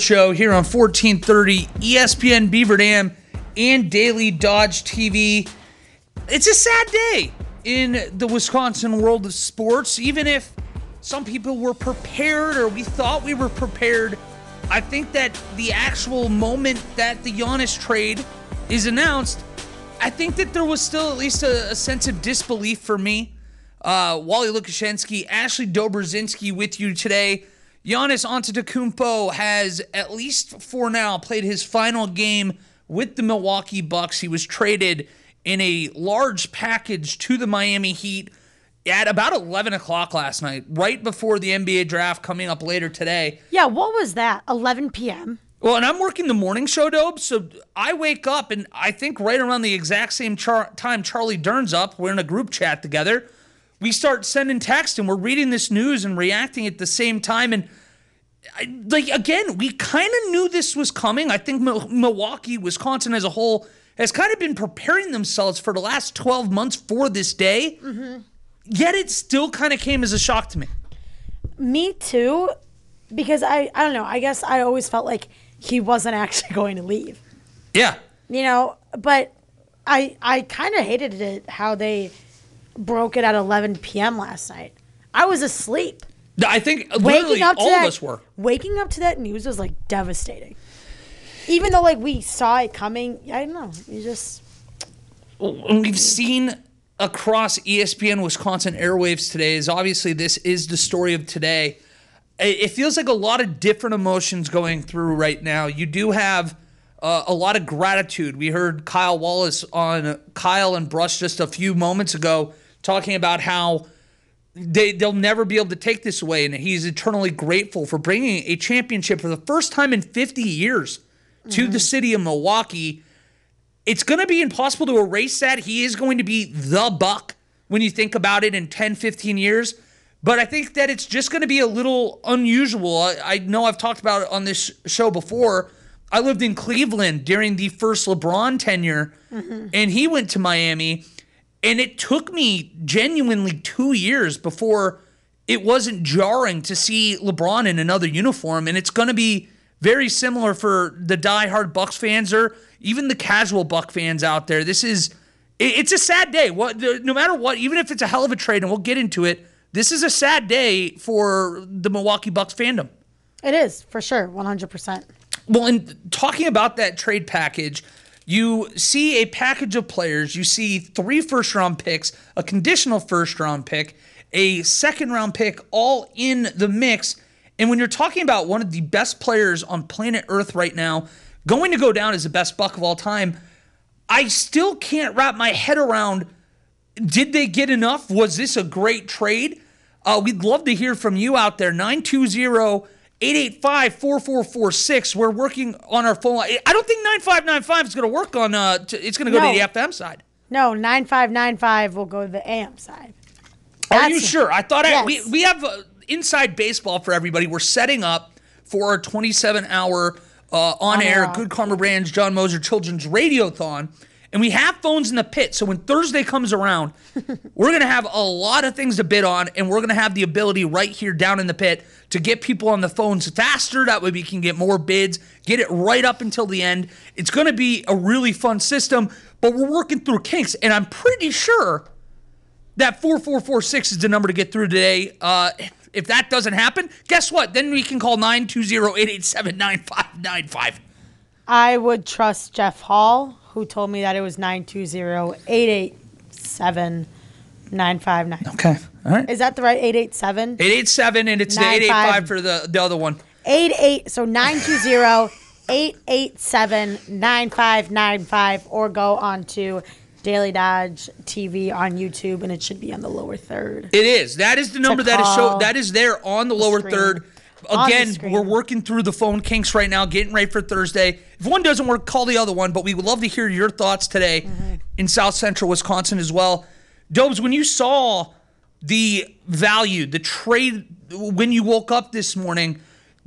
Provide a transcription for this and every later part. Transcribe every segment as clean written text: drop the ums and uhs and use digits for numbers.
Show here on 1430 ESPN Beaver Dam and Daily Dodge TV. It's a sad day in the Wisconsin world of sports. Even if some people were prepared or we thought we were prepared, I think that the actual moment that the Giannis trade is announced, I think that there was still at least a sense of disbelief for me. Wally Lukashenski, Ashley Dobrzinski with you today. Giannis Antetokounmpo has, at least for now, played his final game with the Milwaukee Bucks. He was traded in a large package to the Miami Heat at about 11 o'clock last night, right before the NBA draft coming up later today. Yeah, what was that? 11 p.m.? Well, and I'm working the morning show, Dobe, so I wake up, and I think right around the exact same time Charlie Dern's up, we're in a group chat together. We start sending texts, and we're reading this news and reacting at the same time. And, again, we kind of knew this was coming. I think Milwaukee, Wisconsin as a whole, has kind of been preparing themselves for the last 12 months for this day. Mm-hmm. Yet it still kind of came as a shock to me. Me too, because I don't know. I guess I always felt like he wasn't actually going to leave. Yeah. You know, but I kind of hated it how they broke it at 11 p.m. last night. I was asleep. I think literally all of us were. Waking up to that news was like devastating. Even though we saw it coming, I don't know. You just. And we've seen across ESPN Wisconsin airwaves today is obviously this is the story of today. It feels like a lot of different emotions going through right now. You do have a lot of gratitude. We heard Kyle Wallace on Kyle and Brush just a few moments ago talking about how they'll never be able to take this away, and he's eternally grateful for bringing a championship for the first time in 50 years to the city of Milwaukee. It's going to be impossible to erase that. He is going to be the Buck when you think about it in 10, 15 years. But I think that it's just going to be a little unusual. I know I've talked about it on this show before. I lived in Cleveland during the first LeBron tenure, and he went to Miami. And it took me genuinely 2 years before it wasn't jarring to see LeBron in another uniform. And it's going to be very similar for the diehard Bucks fans or even the casual Buck fans out there. It's a sad day. No matter what, even if it's a hell of a trade, and we'll get into it, this is a sad day for the Milwaukee Bucks fandom. It is, for sure, 100%. Well, and talking about that trade package, you see a package of players. You see 3 first-round picks, a conditional first-round pick, a second-round pick, all in the mix. And when you're talking about one of the best players on planet Earth right now, going to go down as the best Buck of all time, I still can't wrap my head around, did they get enough? Was this a great trade? We'd love to hear from you out there, 920-885-4446. We're working on our phone line. I don't think 9595 is going to work on, it's going to go to the FM side. No, 9595 will go to the AM side. Are you sure? I thought yes. we have inside baseball for everybody. We're setting up for our 27-hour on-air Good Karma Brands John Moser Children's Radiothon. And we have phones in the pit, so when Thursday comes around, we're going to have a lot of things to bid on, and we're going to have the ability right here down in the pit to get people on the phones faster. That way we can get more bids, get it right up until the end. It's going to be a really fun system, but we're working through kinks, and I'm pretty sure that 4446 is the number to get through today. If that doesn't happen, guess what? Then we can call 920-887-9595. I would trust Jeff Hall, who told me that it was 920-887-959. Okay, all right. Is that the right 887? 887, and it's the 885 for the other one. 920-887-9595, or go on to Daily Dodge TV on YouTube, and it should be on the lower third. It is. That is the number that is there on the lower third. Again, we're working through the phone kinks right now, getting ready for Thursday. If one doesn't work, call the other one, but we would love to hear your thoughts today in South Central Wisconsin as well. Dobes, when you saw the value, the trade, when you woke up this morning,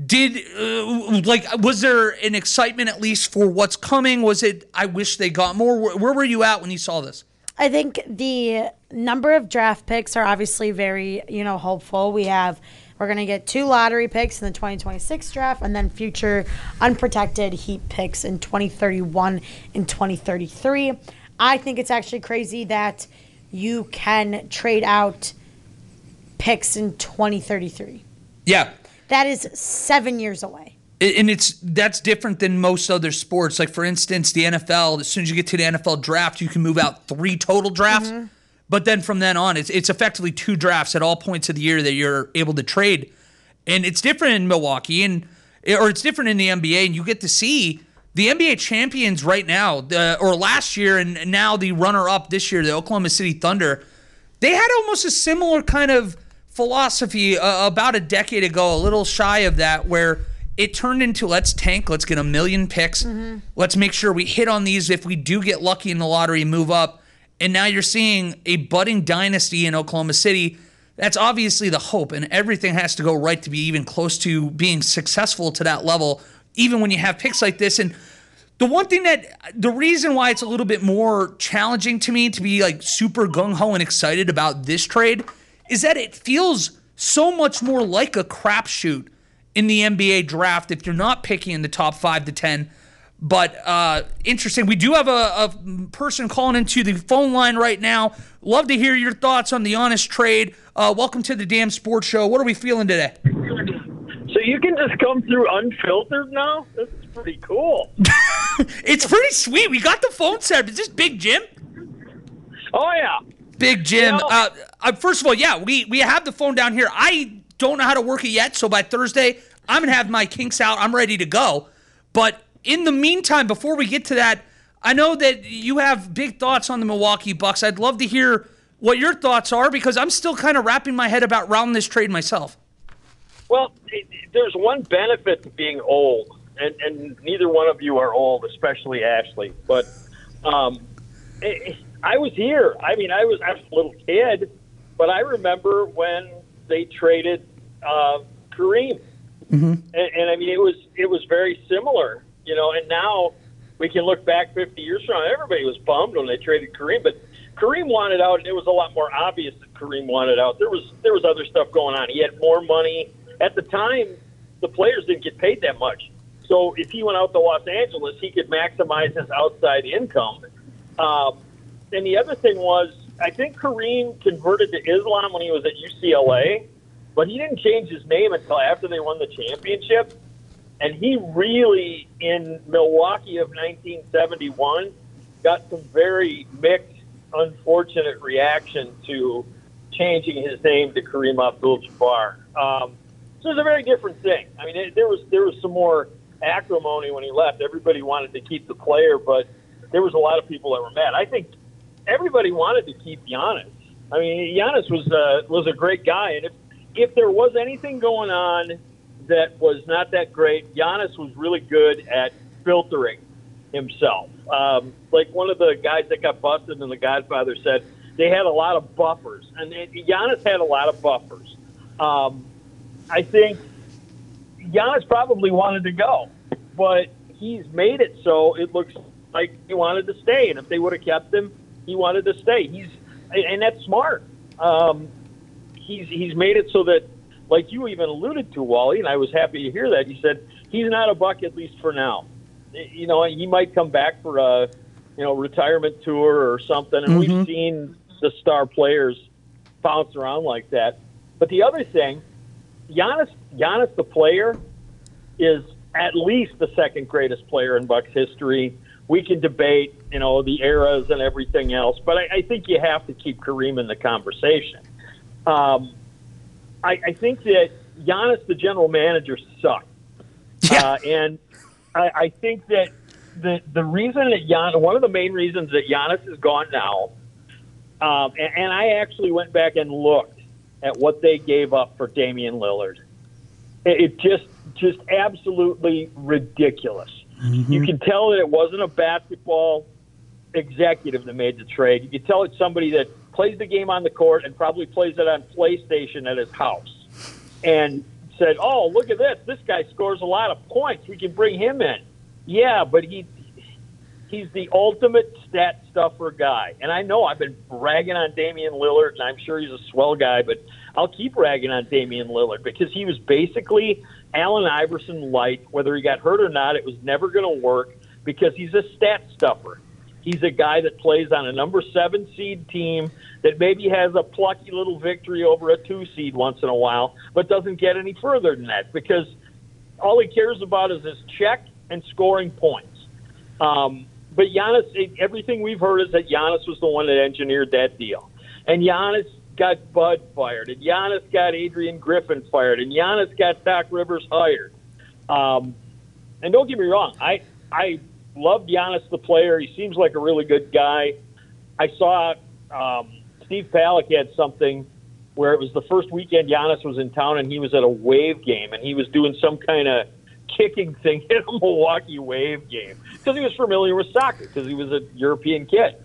was there an excitement at least for what's coming? Was it, I wish they got more? Where were you at when you saw this? I think the number of draft picks are obviously very, hopeful. We have We're going to get 2 lottery picks in the 2026 draft and then future unprotected Heat picks in 2031 and 2033. I think it's actually crazy that you can trade out picks in 2033. Yeah. That is 7 years away. And that's different than most other sports. Like, for instance, the NFL, as soon as you get to the NFL draft, you can move out 3 total drafts. Mm-hmm. But then from then on, it's effectively 2 drafts at all points of the year that you're able to trade. And it's different in Milwaukee, or it's different in the NBA, and you get to see the NBA champions right now, or last year and now the runner-up this year, the Oklahoma City Thunder. They had almost a similar kind of philosophy about a decade ago, a little shy of that, where it turned into let's tank, let's get 1 million picks, let's make sure we hit on these if we do get lucky in the lottery and move up. And now you're seeing a budding dynasty in Oklahoma City. That's obviously the hope, and everything has to go right to be even close to being successful to that level, even when you have picks like this. And the reason why it's a little bit more challenging to me to be like super gung-ho and excited about this trade is that it feels so much more like a crapshoot in the NBA draft if you're not picking in the top 5 to 10. But interesting. We do have a person calling into the phone line right now. Love to hear your thoughts on the Giannis trade. Welcome to the Damn Sports Show. What are we feeling today? So you can just come through unfiltered now? This is pretty cool. It's pretty sweet. We got the phone set. Is this Big Jim? Oh, yeah. Big Jim. First of all, yeah, we have the phone down here. I don't know how to work it yet, so by Thursday, I'm going to have my kinks out. I'm ready to go. But in the meantime, before we get to that, I know that you have big thoughts on the Milwaukee Bucks. I'd love to hear what your thoughts are because I'm still kind of wrapping my head around this trade myself. Well, there's one benefit to being old, and neither one of you are old, especially Ashley. But I was here. I mean, I was a little kid, but I remember when they traded Kareem. Mm-hmm. And I mean, it was very similar. You know, and now we can look back 50 years from now. Everybody was bummed when they traded Kareem, but Kareem wanted out, and it was a lot more obvious that Kareem wanted out. There was other stuff going on. He had more money. At the time, the players didn't get paid that much. So if he went out to Los Angeles, he could maximize his outside income. And the other thing was, I think Kareem converted to Islam when he was at UCLA, but he didn't change his name until after they won the championship. And he really, in Milwaukee of 1971, got some very mixed, unfortunate reaction to changing his name to Kareem Abdul-Jabbar. So it was a very different thing. I mean, there was some more acrimony when he left. Everybody wanted to keep the player, but there was a lot of people that were mad. I think everybody wanted to keep Giannis. I mean, Giannis was a great guy, and if there was anything going on that was not that great, Giannis was really good at filtering himself. Like one of the guys that got busted in The Godfather said, they had a lot of buffers, and Giannis had a lot of buffers. I think Giannis probably wanted to go, but he's made it so it looks like he wanted to stay, and if they would have kept him, he wanted to stay. And that's smart. He's made it so that, like you even alluded to, Wally, and I was happy to hear that. You said he's not a Buck, at least for now. You know, he might come back for a retirement tour or something, and we've seen the star players bounce around like that. But the other thing, Giannis the player is at least the second greatest player in Bucks history. We can debate, the eras and everything else, but I think you have to keep Kareem in the conversation. I think that Giannis, the general manager, sucked. Yeah. And I think that the reason that one of the main reasons that Giannis is gone now, and I actually went back and looked at what they gave up for Damian Lillard. It just absolutely ridiculous. Mm-hmm. You can tell that it wasn't a basketball executive that made the trade. You can tell it's somebody that plays the game on the court and probably plays it on PlayStation at his house and said, oh, look at this. This guy scores a lot of points. We can bring him in. Yeah, but he's the ultimate stat stuffer guy. And I know I've been bragging on Damian Lillard, and I'm sure he's a swell guy, but I'll keep ragging on Damian Lillard because he was basically Allen Iverson light. Whether he got hurt or not, it was never going to work because he's a stat stuffer. He's a guy that plays on a number 7 seed team that maybe has a plucky little victory over a 2 seed once in a while, but doesn't get any further than that because all he cares about is his check and scoring points. But Giannis, everything we've heard is that Giannis was the one that engineered that deal. And Giannis got Bud fired, and Giannis got Adrian Griffin fired, and Giannis got Doc Rivers hired. And don't get me wrong, I love Giannis the player. He seems like a really good guy. I saw Steve Palick had something where it was the first weekend Giannis was in town, and he was at a Wave game, and he was doing some kind of kicking thing in a Milwaukee Wave game because he was familiar with soccer because he was a European kid.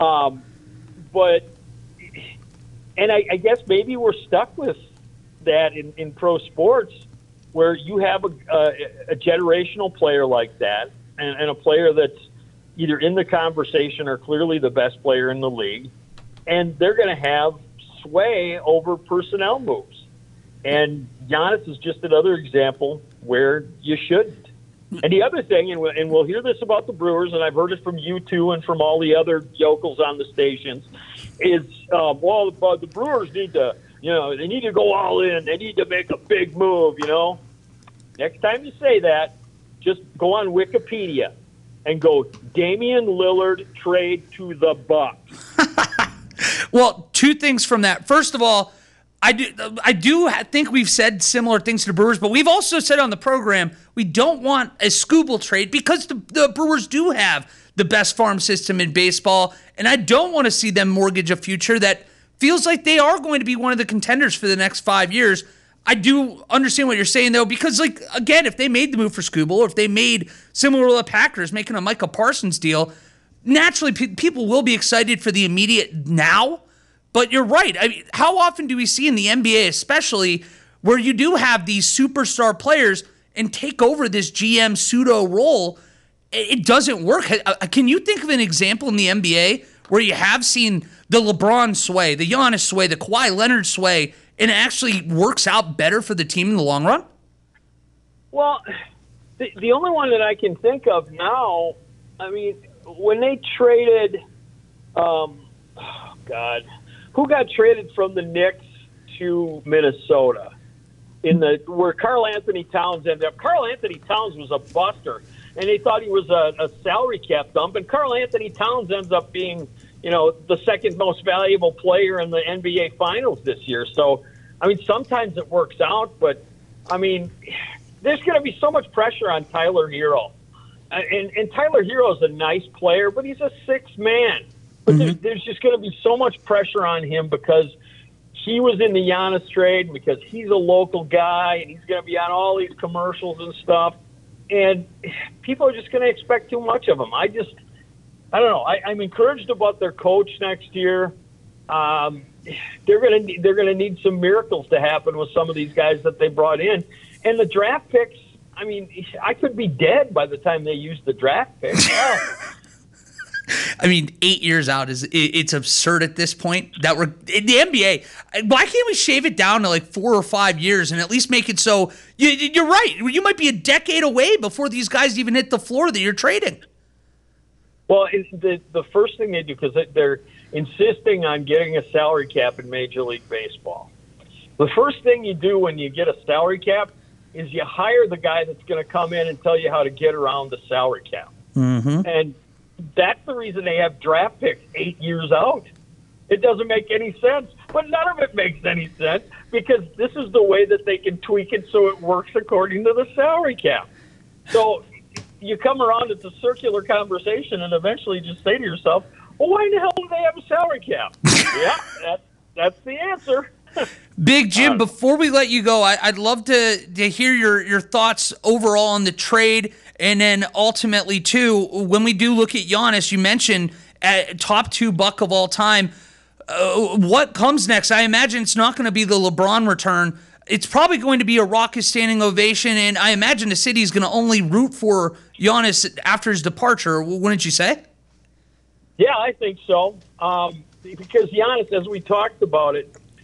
I guess maybe we're stuck with that in pro sports where you have a generational player like that and a player that's either in the conversation or clearly the best player in the league, and they're going to have sway over personnel moves. And Giannis is just another example where you shouldn't. And the other thing, and we'll hear this about the Brewers, and I've heard it from you too and from all the other yokels on the stations, is, the Brewers need to, they need to go all in. They need to make a big move, Next time you say that, just go on Wikipedia and go, Damian Lillard trade to the Bucks. Well, 2 things from that. First of all, I do think we've said similar things to the Brewers, but we've also said on the program we don't want a Skubal trade because the Brewers do have the best farm system in baseball, and I don't want to see them mortgage a future that feels like they are going to be one of the contenders for the next 5 years. I do understand what you're saying, though, because, again, if they made the move for Skubal or if they made similar to the Packers making a Micah Parsons deal, naturally people will be excited for the immediate now. But you're right. I mean, how often do we see in the NBA especially where you do have these superstar players and take over this GM pseudo role? It doesn't work. Can you think of an example in the NBA where you have seen the LeBron sway, the Giannis sway, the Kawhi Leonard sway, and it actually works out better for the team in the long run? Well, the only one that I can think of now, I mean, when they traded, who got traded from the Knicks to Minnesota where Karl Anthony Towns ended up? Karl Anthony Towns was a buster, and they thought he was a salary cap dump, and Karl Anthony Towns ends up being, the second most valuable player in the NBA Finals this year. So, I mean, sometimes it works out, but, I mean, there's going to be so much pressure on Tyler Hero. And Tyler Hero is a nice player, but he's a 6th man. But there's just going to be so much pressure on him because he was in the Giannis trade, because he's a local guy, and he's going to be on all these commercials and stuff. And people are just going to expect too much of him. I don't know. I'm encouraged about their coach next year. They're going to need some miracles to happen with some of these guys that they brought in. And the draft picks, I mean, I could be dead by the time they use the draft picks. I mean, 8 years out it's absurd at this point that we're in the NBA. Why can't we shave it down to 4 or 5 years and at least make it so you're right? You might be a decade away before these guys even hit the floor that you're trading. Well, the first thing they do, because they're insisting on getting a salary cap in Major League Baseball. The first thing you do when you get a salary cap is you hire the guy that's going to come in and tell you how to get around the salary cap. Mm-hmm. And that's the reason they have draft picks 8 years out. It doesn't make any sense, but none of it makes any sense because this is the way that they can tweak it so it works according to the salary cap. So you come around, it's a circular conversation, and eventually just say to yourself, well, why in the hell do they have a salary cap? Yeah, that's the answer. Big Jim, before we let you go, I'd love to hear your thoughts overall on the trade, and then ultimately, too, when we do look at Giannis, you mentioned top 2 buck of all time. What comes next? I imagine it's not going to be the LeBron return. It's probably going to be a raucous standing ovation, and I imagine the city is going to only root for Giannis after his departure. Wouldn't you say? Yeah, I think so. Because Giannis, as we talked about it,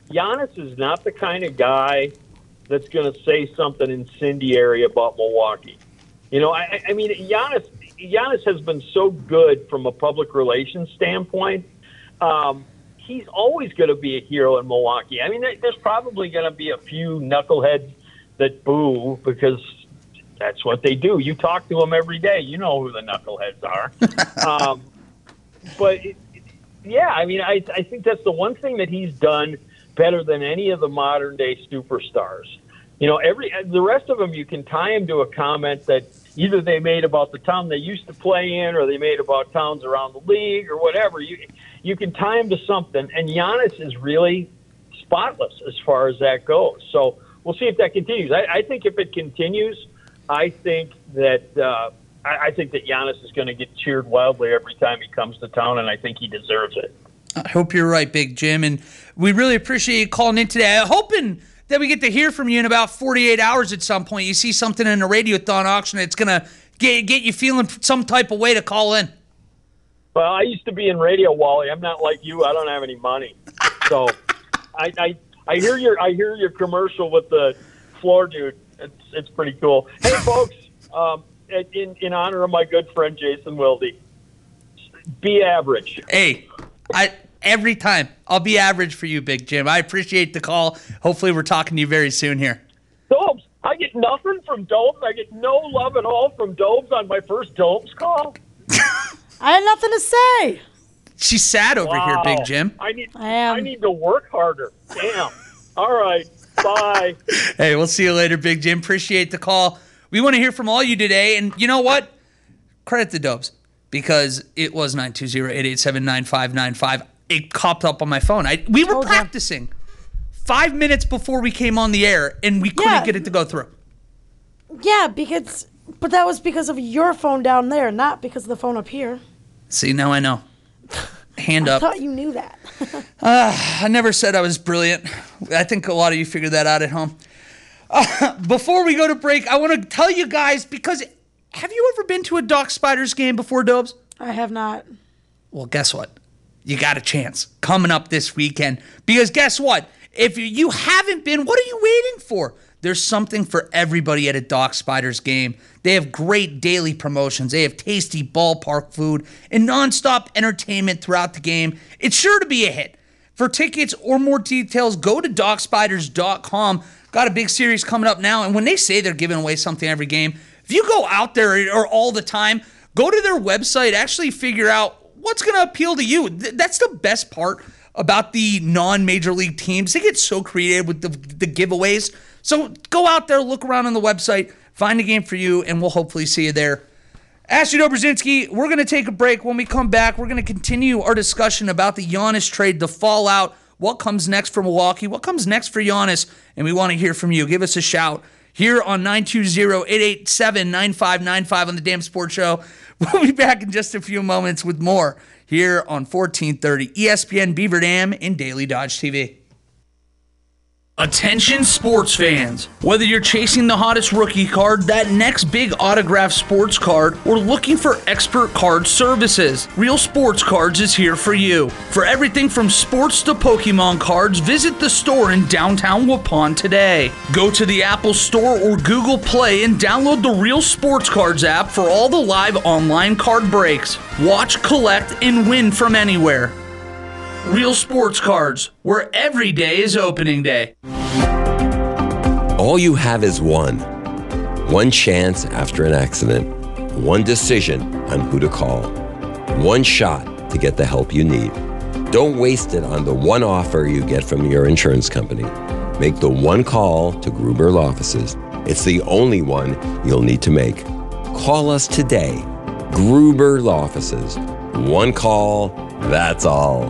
Giannis is not the kind of guy that's going to say something incendiary about Milwaukee. You know, I mean, Giannis has been so good from a public relations standpoint. He's always going to be a hero in Milwaukee. I mean, there's probably going to be a few knuckleheads that boo because that's what they do. You talk to them every day. You know who the knuckleheads are. But, yeah, I mean, I think that's the one thing that he's done better than any of the modern-day superstars. You know, the rest of them, you can tie him to a comment that either they made about the town they used to play in or they made about towns around the league or whatever. You can tie him to something, and Giannis is really spotless as far as that goes. So we'll see if that continues. I think if it continues, I think that Giannis is going to get cheered wildly every time he comes to town, and I think he deserves it. I hope you're right, Big Jim, and we really appreciate you calling in today. I'm hoping that we get to hear from you in about 48 hours at some point. You see something in a Radiothon auction that's going to get you feeling some type of way to call in. Well, I used to be in radio, Wally. I'm not like you. I don't have any money. So I hear your commercial with the floor dude. It's pretty cool. Hey, folks, in honor of my good friend Jason Wilde, be average. Hey, every time I'll be average for you, Big Jim. I appreciate the call. Hopefully we're talking to you very soon here. Dobes, I get nothing from Dobes. I get no love at all from Dobes on my first Dobes call. I had nothing to say. She's sad over here, Big Jim. I need to work harder. Damn. All right. Bye. Hey, we'll see you later, Big Jim. Appreciate the call. We want to hear from all you today. And you know what? Credit the Dobes because it was 920-887-9595. It popped up on my phone. We were practicing 5 minutes before we came on the air, and we couldn't get it to go through. Yeah, but that was because of your phone down there, not because of the phone up here. See, now I know. Hand up. I thought you knew that. I never said I was brilliant. I think a lot of you figured that out at home. Before we go to break, I want to tell you guys, because have you ever been to a Doc Spiders game before, Dobes? I have not. Well, guess what? You got a chance coming up this weekend. Because guess what? If you haven't been, what are you waiting for? There's something for everybody at a Doc Spiders game. They have great daily promotions. They have tasty ballpark food and nonstop entertainment throughout the game. It's sure to be a hit. For tickets or more details, go to DocSpiders.com. Got a big series coming up now, and when they say they're giving away something every game, if you go out there or all the time, go to their website, actually figure out what's going to appeal to you. That's the best part about the non-major league teams. They get so creative with the giveaways. So go out there, look around on the website, find a game for you, and we'll hopefully see you there. Ashley Dobrzinski, we're going to take a break. When we come back, we're going to continue our discussion about the Giannis trade, the fallout, what comes next for Milwaukee, what comes next for Giannis, and we want to hear from you. Give us a shout here on 920-887-9595 on the Damn Sports Show. We'll be back in just a few moments with more here on 1430 ESPN Beaver Dam and Daily Dodge TV. Attention sports fans. Whether you're chasing the hottest rookie card, that next big autographed sports card, or looking for expert card services, Real Sports Cards is here for you. For everything from sports to Pokemon cards, visit the store in downtown Waupun today. Go to the Apple Store or Google Play and download the Real Sports Cards app for all the live online card breaks. Watch, collect, and win from anywhere. Real Sports Cards, where every day is opening day. All you have is one chance after an accident, one decision on who to call, one shot to get the help you need. Don't waste it on the one offer you get from your insurance company. Make the one call to Gruber Law Offices. It's the only one you'll need to make. Call us today. Gruber Law Offices. One call, that's all.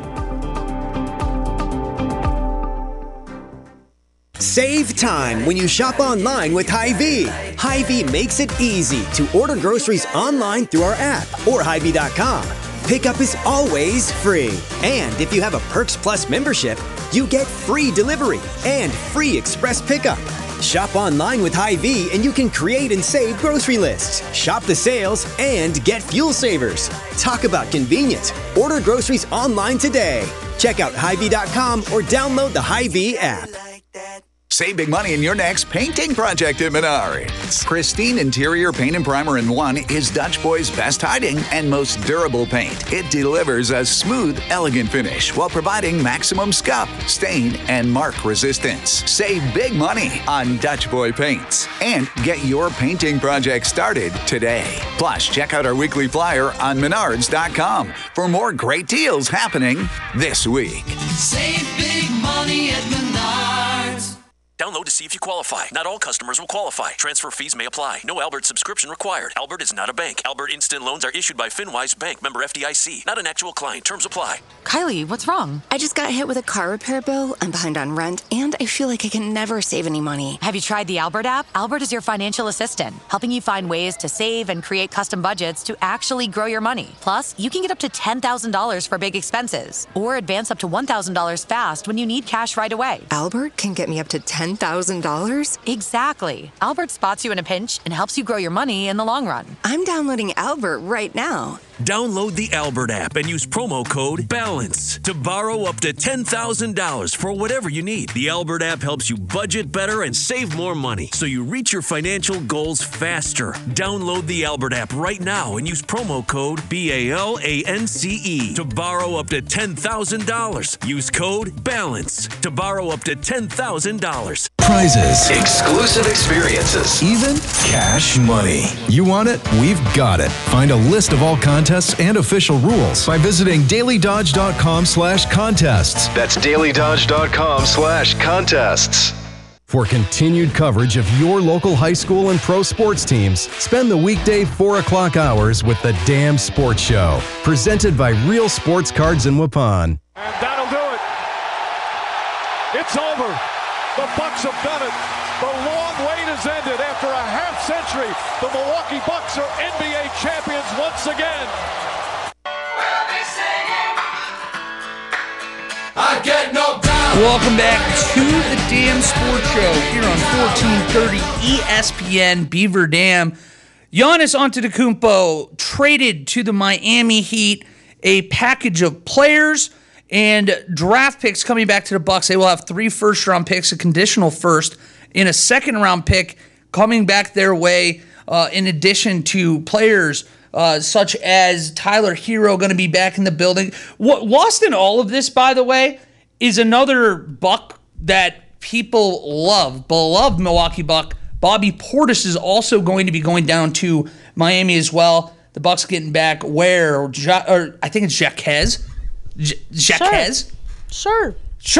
Save time when you shop online with Hy-Vee. Hy-Vee makes it easy to order groceries online through our app or Hy-Vee.com. Pickup is always free. And if you have a Perks Plus membership, you get free delivery and free express pickup. Shop online with Hy-Vee and you can create and save grocery lists, shop the sales, and get fuel savers. Talk about convenience. Order groceries online today. Check out Hy-Vee.com or download the Hy-Vee app. Save big money in your next painting project at Menards. Pristine Interior Paint and Primer in One is Dutch Boy's best hiding and most durable paint. It delivers a smooth, elegant finish while providing maximum scuff, stain, and mark resistance. Save big money on Dutch Boy paints and get your painting project started today. Plus, check out our weekly flyer on Menards.com for more great deals happening this week. Save big money at Menards. Download to see if you qualify. Not all customers will qualify. Transfer fees may apply. No Albert subscription required. Albert is not a bank. Albert Instant Loans are issued by FinWise Bank, member FDIC. Not an actual client. Terms apply. Kylie, what's wrong? I just got hit with a car repair bill. I'm behind on rent, and I feel like I can never save any money. Have you tried the Albert app? Albert is your financial assistant, helping you find ways to save and create custom budgets to actually grow your money. Plus, you can get up to $10,000 for big expenses, or advance up to $1,000 fast when you need cash right away. Albert can get me up to $10,000? Exactly. Albert spots you in a pinch and helps you grow your money in the long run. I'm downloading Albert right now. Download the Albert app and use promo code BALANCE to borrow up to $10,000 for whatever you need. The Albert app helps you budget better and save more money so you reach your financial goals faster. Download the Albert app right now and use promo code BALANCE to borrow up to $10,000. Use code BALANCE to borrow up to $10,000. Prizes, exclusive experiences, even cash money. You want it? We've got it. Find a list of all contests and official rules by visiting dailydodge.com/contests. That's dailydodge.com/contests. For continued coverage of your local high school and pro sports teams, spend the weekday 4 o'clock hours with the Damn Sports Show, presented by Real Sports Cards in Waupun. And that'll do it. It's over. The Bucks have done it. The long wait has ended. After a half century, the Milwaukee Bucks are NBA champions once again. I get no doubt. Welcome back to the Damn Sports Show here on 1430 ESPN Beaver Dam. Giannis Antetokounmpo traded to the Miami Heat a package of players and draft picks coming back to the Bucks. They will have 3 first-round picks, a conditional first, and a second-round pick coming back their way, in addition to players such as Tyler Hero going to be back in the building. What lost in all of this, by the way, is another Buck that people love, beloved Milwaukee Buck. Bobby Portis is also going to be going down to Miami as well. The Bucks getting back or I think it's Jaquez. Jaquez? Sure.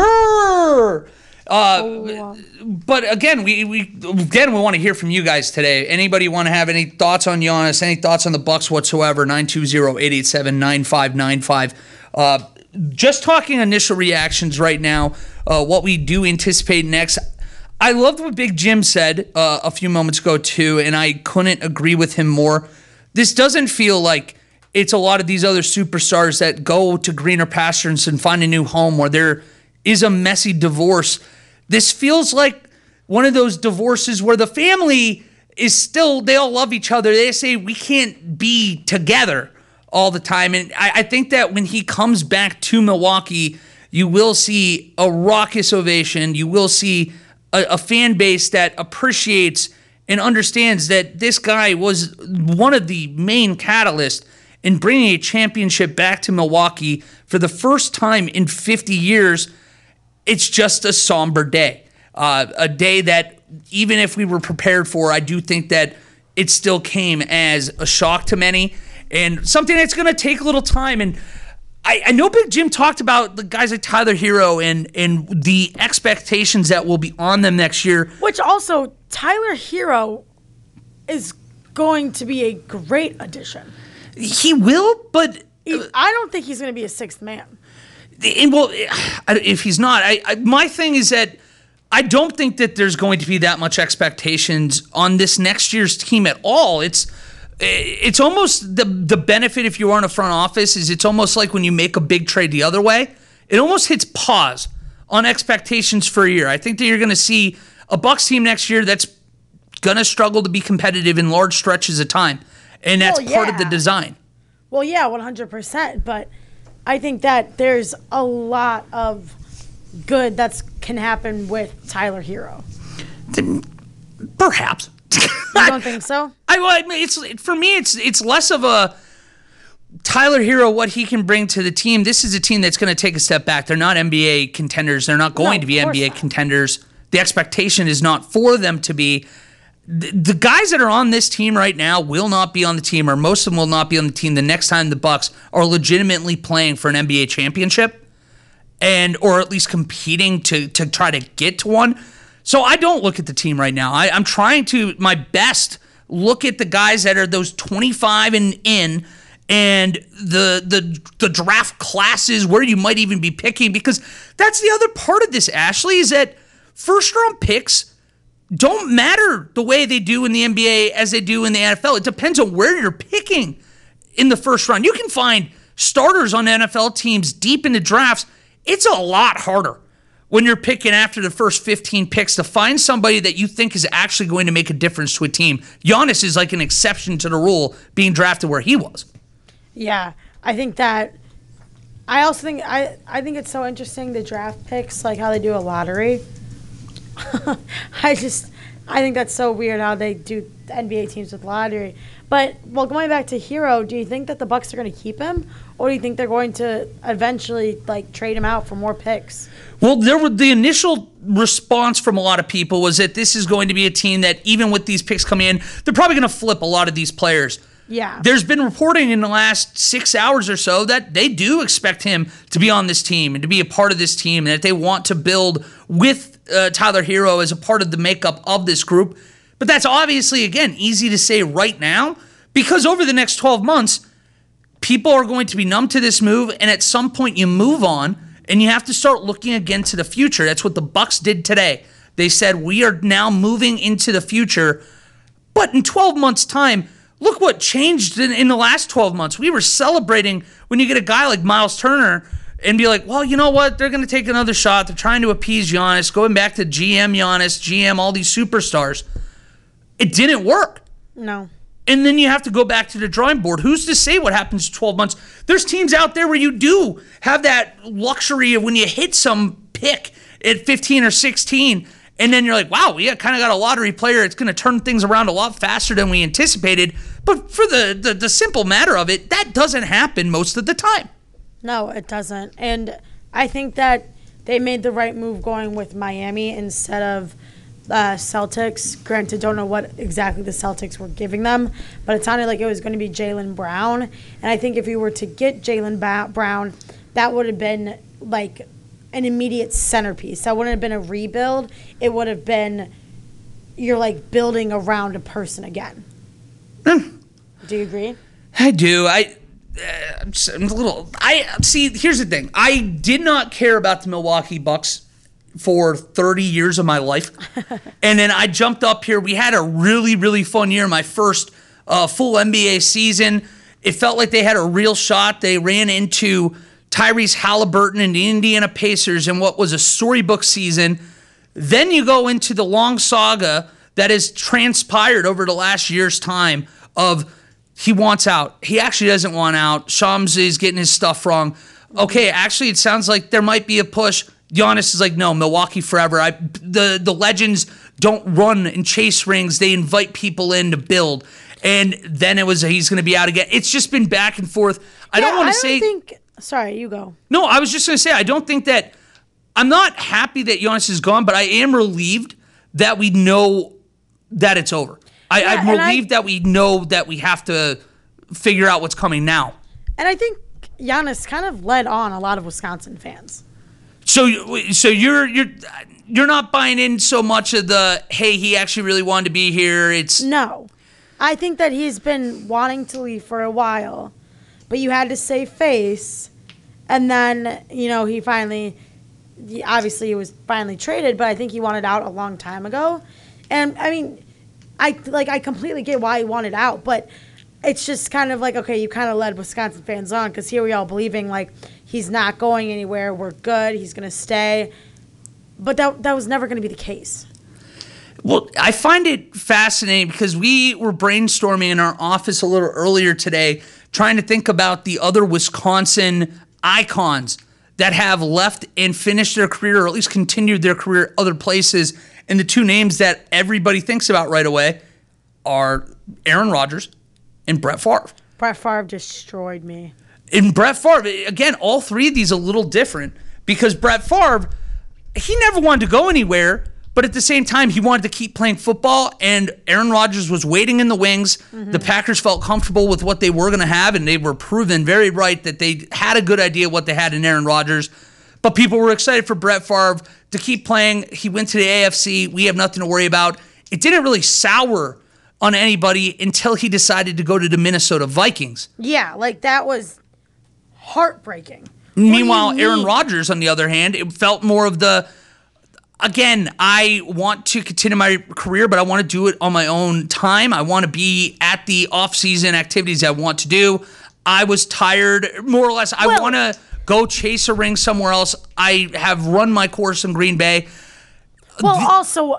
But again, we want to hear from you guys today. Anybody want to have any thoughts on Giannis? Any thoughts on the Bucks whatsoever? 920-887-9595. Just talking initial reactions right now. What we do anticipate next. I loved what Big Jim said a few moments ago too, and I couldn't agree with him more. This doesn't feel like it's a lot of these other superstars that go to greener pastures and find a new home where there is a messy divorce. This feels like one of those divorces where the family is still, they all love each other. They say we can't be together all the time. And I think that when he comes back to Milwaukee, you will see a raucous ovation. You will see a fan base that appreciates and understands that this guy was one of the main catalysts in bringing a championship back to Milwaukee for the first time in 50 years. It's just a somber day. A day that even if we were prepared for, I do think that it still came as a shock to many and something that's going to take a little time. And I know Big Jim talked about the guys like Tyler Hero and the expectations that will be on them next year. Which also, Tyler Hero is going to be a great addition. He will, but I don't think he's going to be a sixth man. Well, if he's not, my thing is that I don't think that there's going to be that much expectations on this next year's team at all. It's almost the benefit if you are in a front office is it's almost like when you make a big trade the other way. It almost hits pause on expectations for a year. I think that you're going to see a Bucks team next year that's going to struggle to be competitive in large stretches of time. And that's part of the design. Well, yeah, 100%. But I think that there's a lot of good that can happen with Tyler Hero. Perhaps. You don't think so? For me, it's less of a Tyler Hero, what he can bring to the team. This is a team that's going to take a step back. They're not NBA contenders. They're not going to be NBA contenders. The expectation is not for them to be. The guys that are on this team right now will not be on the team, or most of them will not be on the team the next time the Bucks are legitimately playing for an NBA championship, or at least competing to try to get to one. So I don't look at the team right now. I'm trying to my best look at the guys that are those 25 and in, and the draft classes where you might even be picking, because that's the other part of this, Ashley, is that first round picks don't matter the way they do in the NBA as they do in the NFL. It depends on where you're picking in the first round. You can find starters on NFL teams deep in the drafts. It's a lot harder when you're picking after the first 15 picks to find somebody that you think is actually going to make a difference to a team. Giannis is like an exception to the rule, being drafted where he was. Yeah, I think that. I also think I think it's so interesting, the draft picks, like how they do a lottery. I think that's so weird how they do NBA teams with lottery. But, well, going back to Hero, do you think that the Bucks are going to keep him, or do you think they're going to eventually trade him out for more picks? Well, the initial response from a lot of people was that this is going to be a team that, even with these picks coming in, they're probably going to flip a lot of these players. Yeah. There's been reporting in the last 6 hours or so that they do expect him to be on this team and to be a part of this team, and that they want to build with Tyler Hero as a part of the makeup of this group. But that's obviously, again, easy to say right now, because over the next 12 months, people are going to be numb to this move, and at some point you move on, and you have to start looking again to the future. That's what the Bucks did today. They said, we are now moving into the future. But in 12 months' time, look what changed in the last 12 months. We were celebrating when you get a guy like Miles Turner and be like, well, you know what? They're going to take another shot. They're trying to appease Giannis, going back to GM Giannis, GM all these superstars. It didn't work. No. And then you have to go back to the drawing board. Who's to say what happens in 12 months? There's teams out there where you do have that luxury of when you hit some pick at 15 or 16, and then you're like, wow, we kind of got a lottery player. It's going to turn things around a lot faster than we anticipated. But for the simple matter of it, that doesn't happen most of the time. No, it doesn't. And I think that they made the right move going with Miami instead of Celtics. Granted, don't know what exactly the Celtics were giving them, but it sounded like it was going to be Jaylen Brown. And I think if you were to get Jaylen Brown, that would have been like an immediate centerpiece. That wouldn't have been a rebuild. It would have been you're like building around a person again. Do you agree? I do. I'm a little. See. Here's the thing. I did not care about the Milwaukee Bucks for 30 years of my life, and then I jumped up here. We had a really, really fun year. My first full NBA season. It felt like they had a real shot. They ran into Tyrese Halliburton and the Indiana Pacers in what was a storybook season. Then you go into the long saga that has transpired over the last year's time of he wants out. He actually doesn't want out. Shams is getting his stuff wrong. Okay, actually, it sounds like there might be a push. Giannis is like, no, Milwaukee forever. The legends don't run and chase rings. They invite people in to build. And then it was he's going to be out again. It's just been back and forth. I don't want to say. Sorry, you go. No, I was just going to say, I don't think that. I'm not happy that Giannis is gone, but I am relieved that we know that it's over. I'm relieved that we know that we have to figure out what's coming now. And I think Giannis kind of led on a lot of Wisconsin fans. So you're not buying in so much of the, hey, he actually really wanted to be here. No. I think that he's been wanting to leave for a while, but you had to save face. And then, he finally, obviously he was finally traded, but I think he wanted out a long time ago. And I mean, I completely get why he wanted out, but it's just kind of like, okay, you kind of led Wisconsin fans on because here we all believing like he's not going anywhere. We're good. He's going to stay. But that was never going to be the case. Well, I find it fascinating because we were brainstorming in our office a little earlier today trying to think about the other Wisconsin icons that have left and finished their career, or at least continued their career other places. And the two names that everybody thinks about right away are Aaron Rodgers and Brett Favre. Brett Favre destroyed me. And Brett Favre, again, all three of these a little different because Brett Favre, he never wanted to go anywhere, but at the same time, he wanted to keep playing football, and Aaron Rodgers was waiting in the wings. Mm-hmm. The Packers felt comfortable with what they were going to have, and they were proven very right that they had a good idea what they had in Aaron Rodgers. But people were excited for Brett Favre to keep playing. He went to the AFC. We have nothing to worry about. It didn't really sour on anybody until he decided to go to the Minnesota Vikings. Yeah, like that was heartbreaking. Meanwhile, Aaron Rodgers, on the other hand, it felt more of the, again, I want to continue my career, but I want to do it on my own time. I want to be at the off-season activities I want to do. I was tired, more or less. I want to go chase a ring somewhere else. I have run my course in Green Bay. Well, also,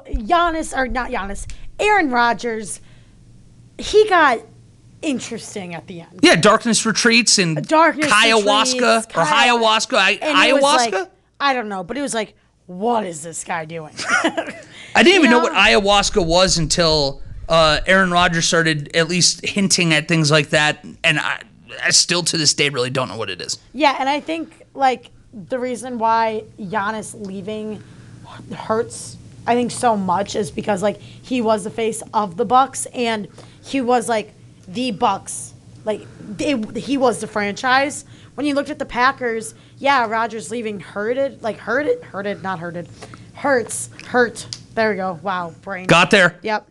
Aaron Rodgers, he got interesting at the end. Yeah, darkness retreats and ayahuasca. Like, I don't know, but it was like, what is this guy doing? I didn't even know what ayahuasca was until Aaron Rodgers started at least hinting at things like that, and I still to this day really don't know what it is. Yeah, and I think like the reason why Giannis leaving hurts, I think, so much is because like he was the face of the Bucks, and he was like the Bucks, like he was the franchise. When you looked at the Packers, yeah, Rodgers leaving hurt. There we go. Wow, brain. Got there. Yep.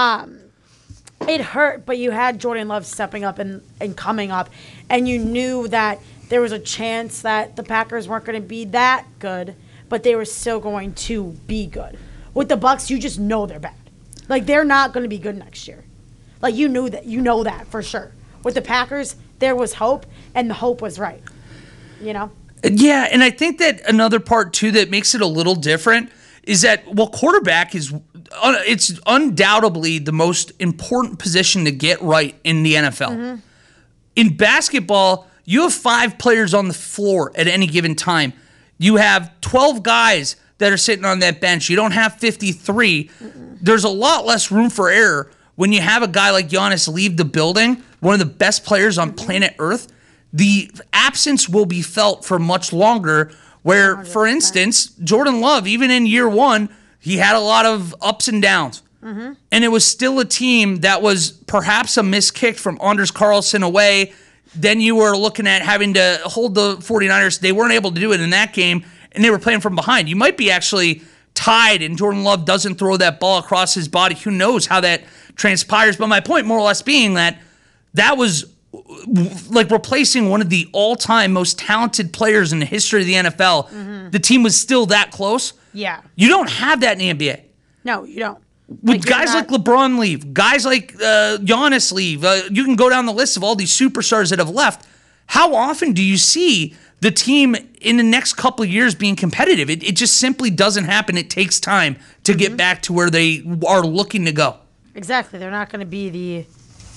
It hurt, but you had Jordan Love stepping up and coming up, and you knew that there was a chance that the Packers weren't going to be that good, but they were still going to be good. With the Bucks, you just know they're bad. Like, they're not going to be good next year. Like, you know that for sure. With the Packers, there was hope, and the hope was right. You know? Yeah, and I think that another part, too, that makes it a little different is that, well, quarterback it's undoubtedly the most important position to get right in the NFL. Mm-hmm. In basketball, you have 5 players on the floor at any given time. You have 12 guys that are sitting on that bench. You don't have 53. Mm-mm. There's a lot less room for error when you have a guy like Giannis leave the building, one of the best players on planet Earth. The absence will be felt for much longer, where, 100%. For instance, Jordan Love, even in year one, he had a lot of ups and downs. Mm-hmm. And it was still a team that was perhaps a missed kick from Anders Carlson away. Then you were looking at having to hold the 49ers. They weren't able to do it in that game, and they were playing from behind. You might be actually tied, and Jordan Love doesn't throw that ball across his body. Who knows how that transpires? But my point more or less being that was like replacing one of the all-time most talented players in the history of the NFL. Mm-hmm. The team was still that close. Yeah. You don't have that in the NBA. No, you don't. With guys like LeBron leave, guys like Giannis leave, you can go down the list of all these superstars that have left. How often do you see the team in the next couple of years being competitive? It just simply doesn't happen. It takes time to get back to where they are looking to go. Exactly. They're not going to be the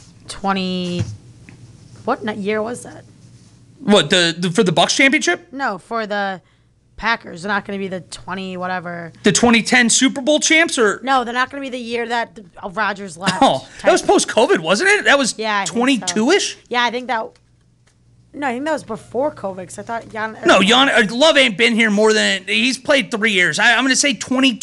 20... What year was that? What, for the Bucks championship? No, for the Packers. They're not going to be the 20 whatever. The 2010 Super Bowl champs? Or no, they're not going to be the year that Rodgers left. Oh, that was post-COVID, wasn't it? That was 22-ish? So. Yeah, I think that was before COVID, because I thought Love ain't been here more than, he's played 3 years. I'm going to say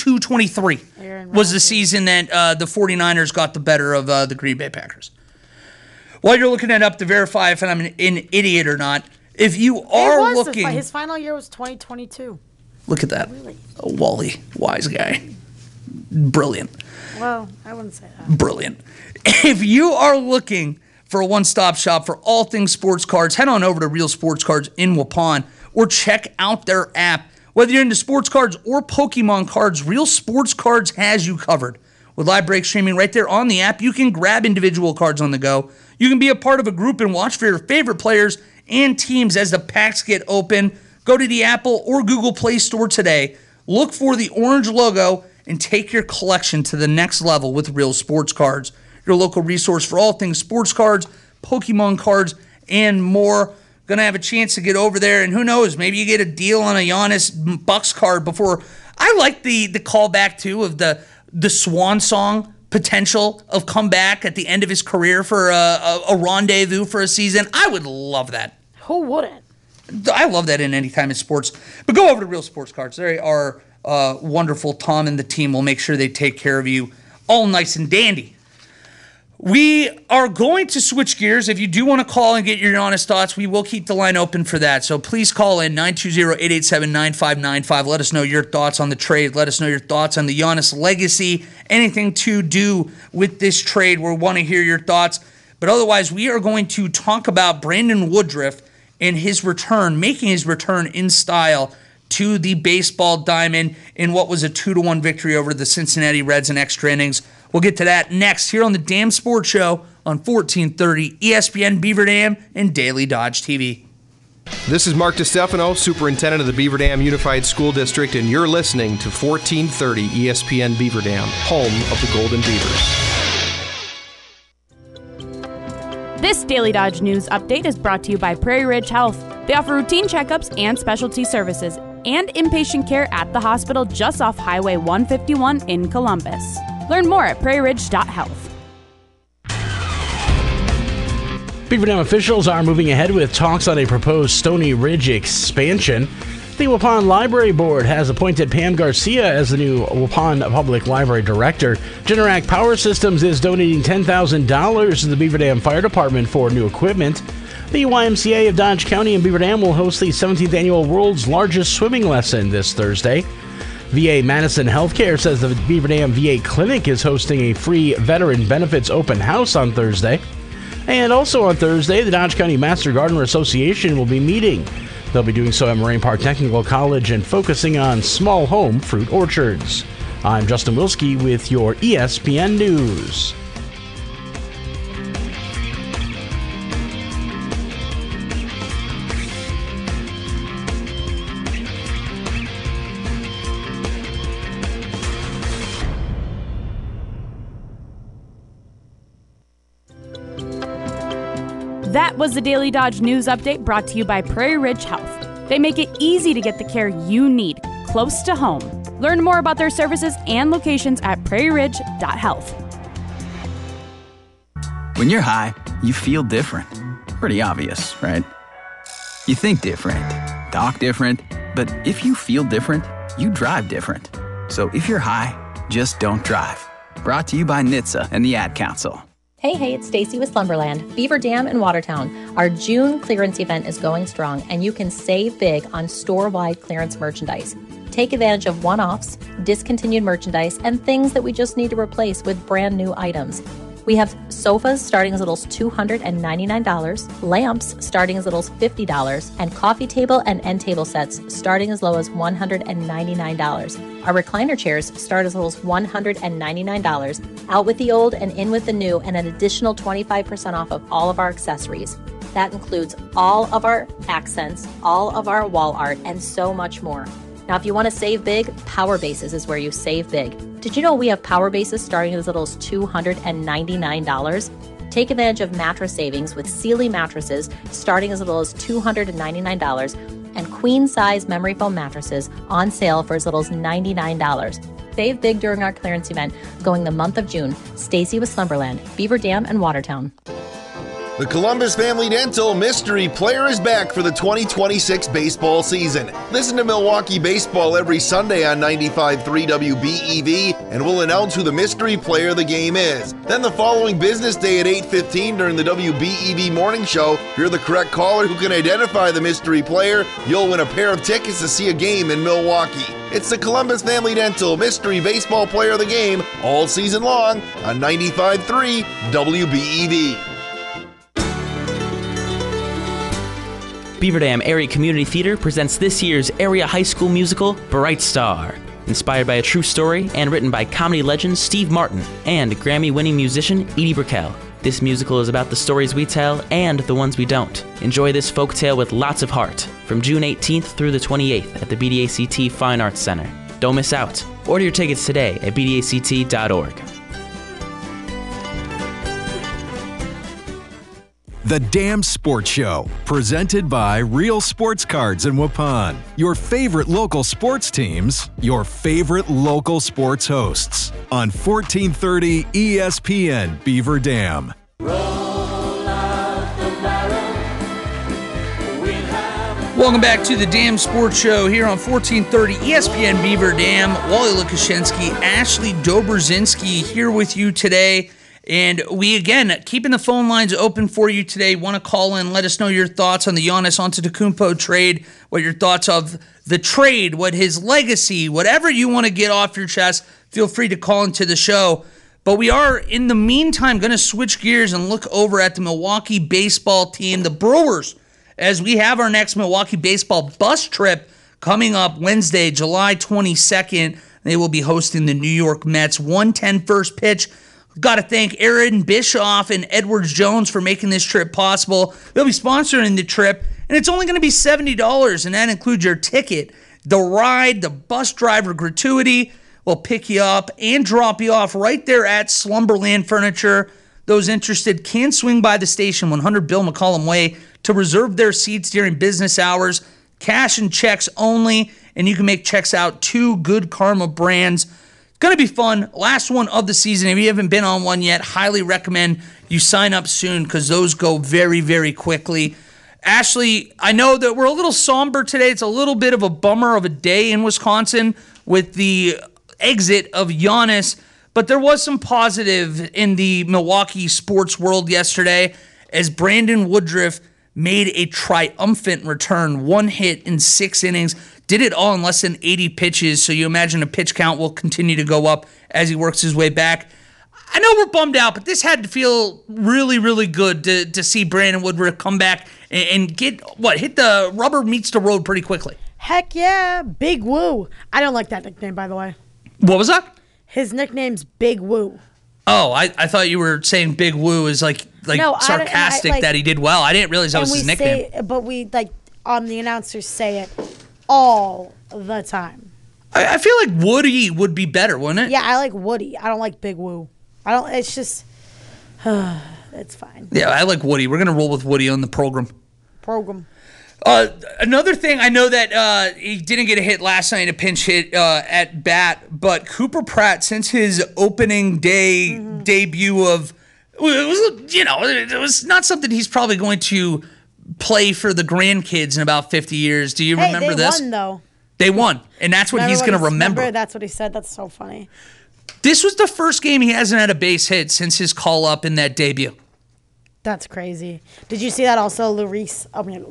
22-23 was the season that the 49ers got the better of the Green Bay Packers. While you're looking it up to verify if I'm an idiot or not, if you are looking... His final year was 2022. Look at that. Really? Wally, wise guy. Brilliant. Well, I wouldn't say that. Brilliant. If you are looking for a one-stop shop for all things sports cards, head on over to Real Sports Cards in Waupun or check out their app. Whether you're into sports cards or Pokemon cards, Real Sports Cards has you covered. With live break streaming right there on the app, you can grab individual cards on the go. You can be a part of a group and watch for your favorite players and teams as the packs get open. Go to the Apple or Google Play Store today. Look for the orange logo and take your collection to the next level with Real Sports Cards, your local resource for all things sports cards, Pokemon cards, and more. going to have a chance to get over there. And who knows, maybe you get a deal on a Giannis Bucks card before. I like the callback, too, of the swan song potential of comeback at the end of his career for a rendezvous for a season. I would love that. Who wouldn't? I love that in any time in sports. But go over to Real Sports Cards. They are wonderful. Tom and the team will make sure they take care of you all nice and dandy. We are going to switch gears. If you do want to call and get your honest thoughts, we will keep the line open for that. So please call in 920-887-9595. Let us know your thoughts on the trade. Let us know your thoughts on the Giannis legacy. Anything to do with this trade, we want to hear your thoughts. But otherwise, we are going to talk about Brandon Woodruff and his return, making his return in style to the baseball diamond in what was a 2-1 victory over the Cincinnati Reds in extra innings. We'll get to that next here on the Dam Sports Show on 1430 ESPN Beaver Dam and Daily Dodge TV. This is Mark DiStefano, Superintendent of the Beaver Dam Unified School District, and you're listening to 1430 ESPN Beaver Dam, home of the Golden Beavers. This Daily Dodge News update is brought to you by Prairie Ridge Health. They offer routine checkups and specialty services and inpatient care at the hospital just off Highway 151 in Columbus. Learn more at prairieridge.health. Beaver Dam officials are moving ahead with talks on a proposed Stony Ridge expansion. The Waupun Library Board has appointed Pam Garcia as the new Waupun Public Library Director. Generac Power Systems is donating $10,000 to the Beaver Dam Fire Department for new equipment. The YMCA of Dodge County and Beaver Dam will host the 17th annual World's Largest Swimming Lesson this Thursday. VA Madison Healthcare says the Beaver Dam VA Clinic is hosting a free veteran benefits open house on Thursday. And also on Thursday, the Dodge County Master Gardener Association will be meeting. They'll be doing so at Moraine Park Technical College and focusing on small home fruit orchards. I'm Justin Wilski with your ESPN News. That was the Daily Dodge News Update brought to you by Prairie Ridge Health. They make it easy to get the care you need, close to home. Learn more about their services and locations at prairieridge.health. When you're high, you feel different. Pretty obvious, right? You think different, talk different, but if you feel different, you drive different. So if you're high, just don't drive. Brought to you by NHTSA and the Ad Council. Hey, it's Stacy with Slumberland, Beaver Dam and Watertown. Our June clearance event is going strong, and you can save big on store-wide clearance merchandise. Take advantage of one-offs, discontinued merchandise, and things that we just need to replace with brand new items. We have sofas starting as little as $299, lamps starting as little as $50, and coffee table and end table sets starting as low as $199. Our recliner chairs start as little as $199. Out with the old and in with the new, and an additional 25% off of all of our accessories. That includes all of our accents, all of our wall art, and so much more. Now, if you want to save big, Power Bases is where you save big. Did you know we have Power Bases starting as little as $299? Take advantage of mattress savings with Sealy mattresses starting as little as $299 and queen-size memory foam mattresses on sale for as little as $99. Save big during our clearance event going the month of June. Stacy with Slumberland, Beaver Dam, and Watertown. The Columbus Family Dental Mystery Player is back for the 2026 baseball season. Listen to Milwaukee Baseball every Sunday on 95.3 WBEV, and we'll announce who the mystery player of the game is. Then the following business day at 8:15 during the WBEV Morning Show, if you're the correct caller who can identify the mystery player, you'll win a pair of tickets to see a game in Milwaukee. It's the Columbus Family Dental Mystery Baseball Player of the Game all season long on 95.3 WBEV. Beaver Dam Area Community Theater presents this year's area high school musical, Bright Star. Inspired by a true story and written by comedy legend Steve Martin and Grammy-winning musician Edie Brickell. This musical is about the stories we tell and the ones we don't. Enjoy this folktale with lots of heart from June 18th through the 28th at the BDACT Fine Arts Center. Don't miss out. Order your tickets today at bdact.org. The Damn Sports Show, presented by Real Sports Cards in Waupun. Your favorite local sports teams, your favorite local sports hosts. On 1430 ESPN Beaver Dam. Welcome back to the Damn Sports Show here on 1430 ESPN Beaver Dam. Wally Lukashenski, Ashley Dobrzinski here with you today. And we, again, keeping the phone lines open for you today. Want to call in, let us know your thoughts on the Giannis Antetokounmpo trade, what your thoughts of the trade, what his legacy, whatever you want to get off your chest, feel free to call into the show. But we are, in the meantime, going to switch gears and look over at the Milwaukee baseball team, the Brewers, as we have our next Milwaukee baseball bus trip coming up Wednesday, July 22nd. They will be hosting the New York Mets. 1:10 first pitch. Got to thank Aaron Bischoff and Edwards Jones for making this trip possible. They'll be sponsoring the trip, and it's only going to be $70, and that includes your ticket, the ride, the bus driver gratuity. Will pick you up and drop you off right there at Slumberland Furniture. Those interested can swing by the station, 100 Bill McCollum Way, to reserve their seats during business hours. Cash and checks only, and you can make checks out to Good Karma Brands. It's going to be fun. Last one of the season. If you haven't been on one yet, highly recommend you sign up soon because those go very, very quickly. Ashley, I know that we're a little somber today. It's a little bit of a bummer of a day in Wisconsin with the exit of Giannis, but there was some positive in the Milwaukee sports world yesterday as Brandon Woodruff made a triumphant return, 1 hit in 6 innings, did it all in less than 80 pitches, so you imagine a pitch count will continue to go up as he works his way back. I know we're bummed out, but this had to feel really, really good to see Brandon Woodruff come back and get, hit the rubber meets the road pretty quickly. Heck yeah, Big Woo. I don't like that nickname, by the way. What was that? His nickname's Big Woo. Oh, I thought you were saying Big Woo is like no, sarcastic that he did well. I didn't realize that was his nickname. But we, the announcers say it all the time. I feel like Woody would be better, wouldn't it? Yeah, I like Woody. I don't like Big Woo. It's just, it's fine. Yeah, I like Woody. We're going to roll with Woody on the program. Another thing, I know that he didn't get a hit last night, a pinch hit at bat, but Cooper Pratt, since his opening day debut of, it was not something he's probably going to play for the grandkids in about 50 years. Do you remember this? They won, though. They won, and that's what he's going to remember. That's what he said. That's so funny. This was the first game he hasn't had a base hit since his call-up in that debut. That's crazy. Did you see that also, Luis?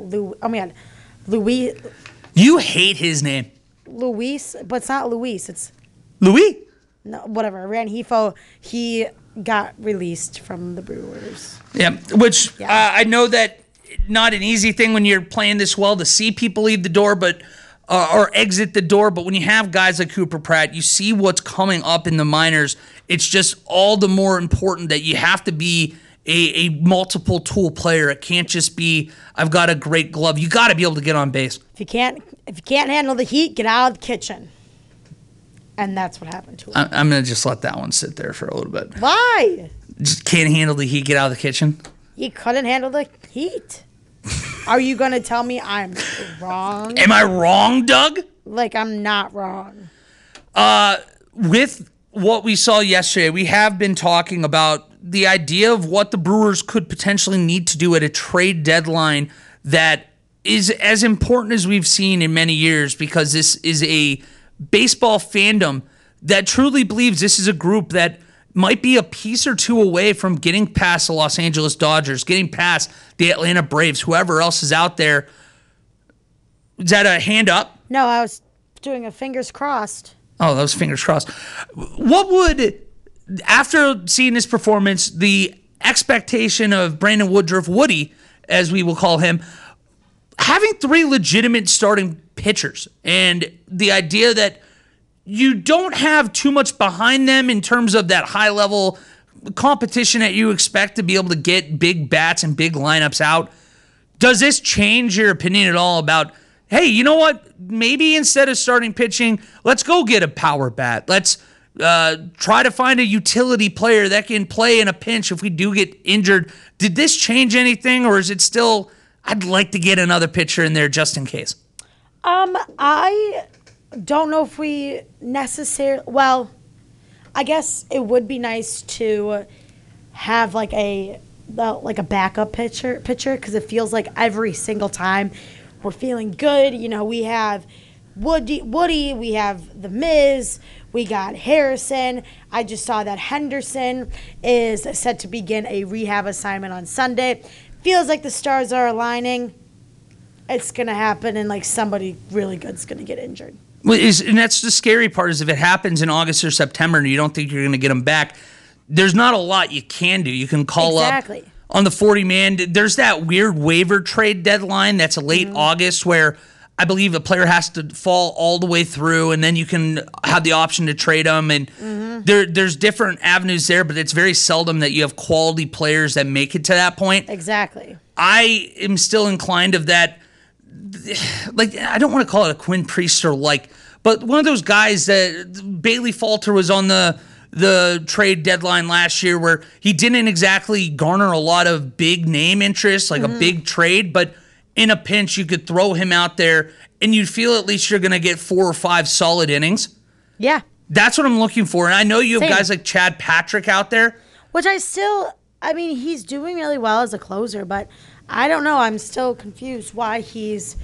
Louis. You hate his name. Luis, but it's not Luis. It's Louis. No, whatever. Rengifo, he got released from the Brewers. Yeah, which I know that not an easy thing when you're playing this well to see people leave the door, but or exit the door. But when you have guys like Cooper Pratt, you see what's coming up in the minors. It's just all the more important that you have to be a multiple tool player. It can't just be, I've got a great glove. You got to be able to get on base. If you can't handle the heat, get out of the kitchen. And that's what happened to him. I'm going to just let that one sit there for a little bit. Why? Just can't handle the heat, get out of the kitchen? He couldn't handle the heat. Are you going to tell me I'm wrong? Am I wrong, Doug? I'm not wrong. With what we saw yesterday, we have been talking about the idea of what the Brewers could potentially need to do at a trade deadline that is as important as we've seen in many years, because this is a baseball fandom that truly believes this is a group that might be a piece or two away from getting past the Los Angeles Dodgers, getting past the Atlanta Braves, whoever else is out there. Is that a hand up? No, I was doing a fingers crossed. Oh, that was fingers crossed. What would, after seeing this performance, the expectation of Brandon Woodruff, Woody, as we will call him, having 3 legitimate starting pitchers, and the idea that you don't have too much behind them in terms of that high-level competition that you expect to be able to get big bats and big lineups out, does this change your opinion at all about, hey, you know what? Maybe instead of starting pitching, let's go get a power bat. Let's Try to find a utility player that can play in a pinch if we do get injured. Did this change anything, or is it still, I'd like to get another pitcher in there just in case? I don't know if we necessarily, well, I guess it would be nice to have like a backup pitcher because it feels like every single time we're feeling good. You know, we have Woody, we have the Miz, we got Harrison. I just saw that Henderson is set to begin a rehab assignment on Sunday. Feels like the stars are aligning. It's going to happen, and like somebody really good's going to get injured. Well, and that's the scary part is if it happens in August or September and you don't think you're going to get them back, there's not a lot you can do. You can call up on the 40-man. There's that weird waiver trade deadline that's late August where I believe a player has to fall all the way through, and then you can have the option to trade them. And there's different avenues there, but it's very seldom that you have quality players that make it to that point. Exactly. I am still inclined of that. Like, I don't want to call it a Quinn Priester but one of those guys that Bailey Falter was on the trade deadline last year where he didn't exactly garner a lot of big name interest, like a big trade, but in a pinch you could throw him out there and you'd feel at least you're going to get 4 or 5 solid innings. Yeah. That's what I'm looking for. And I know you have guys like Chad Patrick out there. Which he's doing really well as a closer, but I don't know. I'm still confused why he's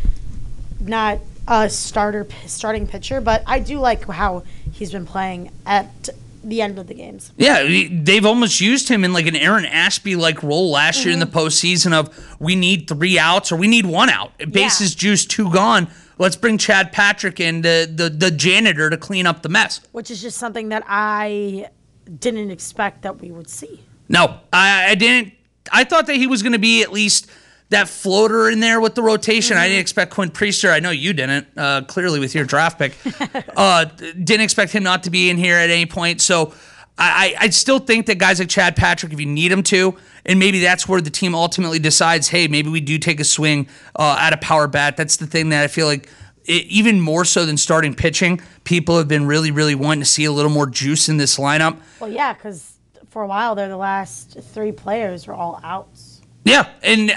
not a starting pitcher, but I do like how he's been playing at the end of the games. Yeah, they've almost used him in like an Aaron Ashby-like role last year in the postseason of we need 3 outs or we need 1 out. Bases juiced, 2 gone. Let's bring Chad Patrick in, the janitor, to clean up the mess. Which is just something that I didn't expect that we would see. No, I didn't. I thought that he was going to be at least that floater in there with the rotation. I didn't expect Quinn Priester. I know you didn't, clearly with your draft pick. Didn't expect him not to be in here at any point. So I still think that guys like Chad Patrick, if you need him to, and maybe that's where the team ultimately decides, hey, maybe we do take a swing at a power bat. That's the thing that I feel like even more so than starting pitching, people have been really, really wanting to see a little more juice in this lineup. Well, yeah, because for a while there, the last 3 players were all outs. Yeah, and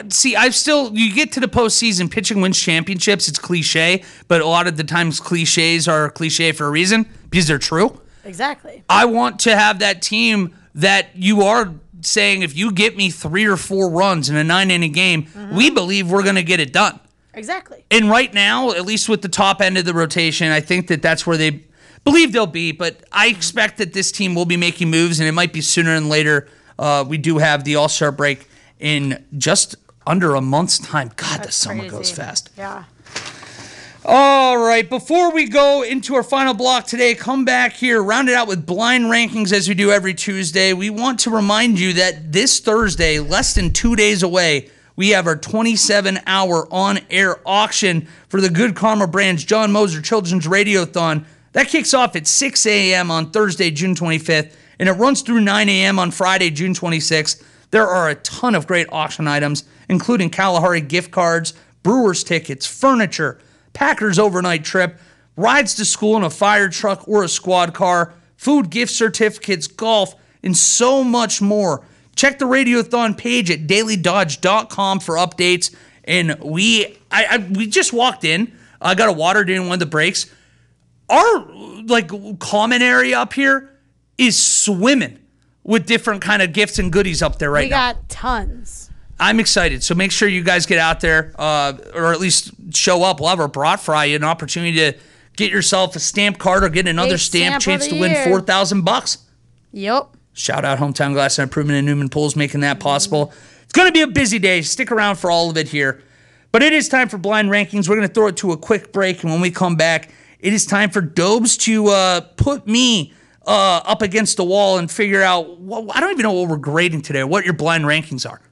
you get to the postseason, pitching wins championships. It's cliche, but a lot of the times cliches are cliche for a reason because they're true. Exactly. I want to have that team that you are saying if you get me 3 or 4 runs in a 9-inning game, we believe we're going to get it done. Exactly. And right now, at least with the top end of the rotation, I think that that's where they believe they'll be, but I expect that this team will be making moves, and it might be sooner than later. We do have the All-Star break in just under a month's time. God, the summer goes fast. Yeah. All right, before we go into our final block today, come back here, round it out with blind rankings as we do every Tuesday. We want to remind you that this Thursday, less than 2 days away, we have our 27-hour on-air auction for the Good Karma Brands John Moser Children's Radiothon. That kicks off at 6 a.m. on Thursday, June 25th, and it runs through 9 a.m. on Friday, June 26th. There are a ton of great auction items, including Kalahari gift cards, Brewers tickets, furniture, Packers overnight trip, rides to school in a fire truck or a squad car, food gift certificates, golf, and so much more. Check the Radiothon page at dailydodge.com for updates. And we just walked in. I got a water during one of the breaks. Our common area up here is swimming with different kind of gifts and goodies up there right now. We got tons. I'm excited. So make sure you guys get out there or at least show up. We'll have our brat fry, an opportunity to get yourself a stamp card or get another stamp chance to win $4,000. Yep. Shout out Hometown Glass and Improvement in Newman Pools making that possible. It's going to be a busy day. Stick around for all of it here. But it is time for blind rankings. We're going to throw it to a quick break. And when we come back, it is time for Dobes to put me up against the wall and figure out, I don't even know what we're grading today, what your blind rankings are.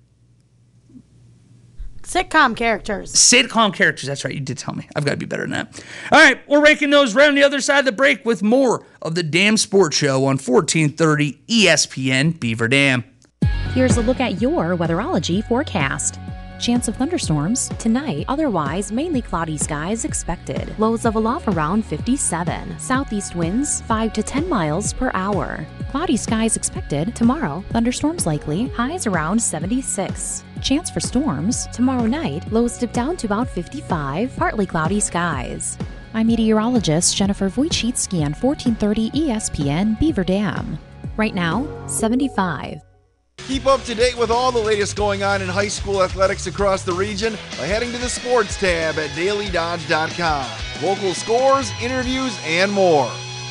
Sitcom characters. That's right. You did tell me. I've got to be better than that. All right. We're ranking those right on the other side of the break with more of the Damn Sports Show on 1430 ESPN Beaver Dam. Here's a look at your weatherology forecast. Chance of thunderstorms tonight, otherwise mainly cloudy skies expected. Lows level off around 57. Southeast winds 5 to 10 miles per hour. Cloudy skies expected tomorrow, thunderstorms likely, highs around 76. Chance for storms tomorrow night, lows dip down to about 55, partly cloudy skies. I'm meteorologist Jennifer Wojcicki on 1430 ESPN Beaver Dam. Right now, 75. Keep up to date with all the latest going on in high school athletics across the region by heading to the sports tab at dailydodge.com. Local scores, interviews, and more.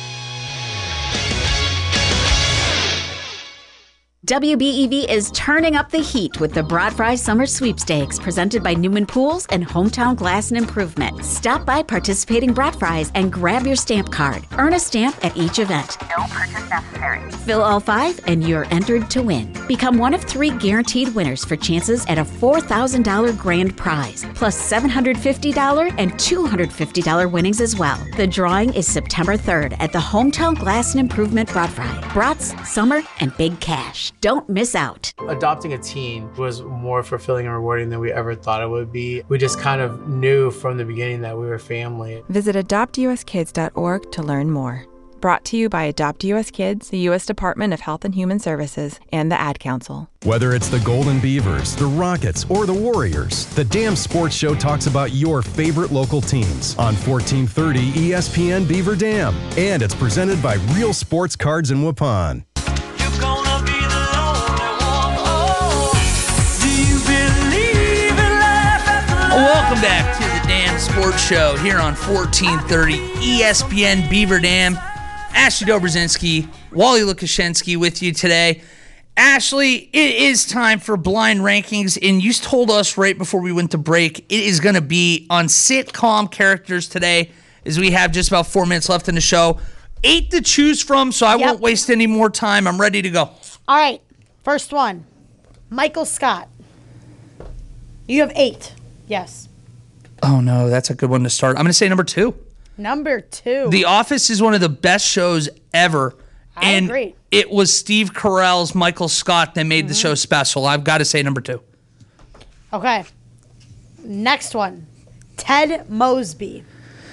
WBEV is turning up the heat with the Broad Fry Summer Sweepstakes presented by Newman Pools and Hometown Glass and Improvement. Stop by participating Broad Fries and grab your stamp card. Earn a stamp at each event. No purchase necessary. Fill all 5 and you're entered to win. Become one of 3 guaranteed winners for chances at a $4,000 grand prize, plus $750 and $250 winnings as well. The drawing is September 3rd at the Hometown Glass and Improvement Broad Fry. Brats, summer, and big cash. Don't miss out. Adopting a teen was more fulfilling and rewarding than we ever thought it would be. We just kind of knew from the beginning that we were family. Visit adoptuskids.org to learn more. Brought to you by Adopt US Kids, the U.S. Department of Health and Human Services, and the Ad Council. Whether it's the Golden Beavers, the Rockets, or the Warriors, the Dam Sports Show talks about your favorite local teams on 1430 ESPN Beaver Dam. And it's presented by Real Sports Cards in Waupun. Welcome back to the Dam Sports Show here on 1430 ESPN Beaver Dam. Ashley Dobrzinski, Wally Lukashenski with you today. Ashley, it is time for blind rankings, and you told us right before we went to break it is going to be on sitcom characters today, as we have just about 4 minutes left in the show. 8 to choose from, so I won't waste any more time. I'm ready to go. All right, first one, Michael Scott. You have 8. Yes. Oh, no, that's a good one to start. I'm going to say number 2. Number 2. The Office is one of the best shows ever. I agree. It was Steve Carell's Michael Scott that made the show special. I've got to say number 2. Okay. Next one, Ted Mosby.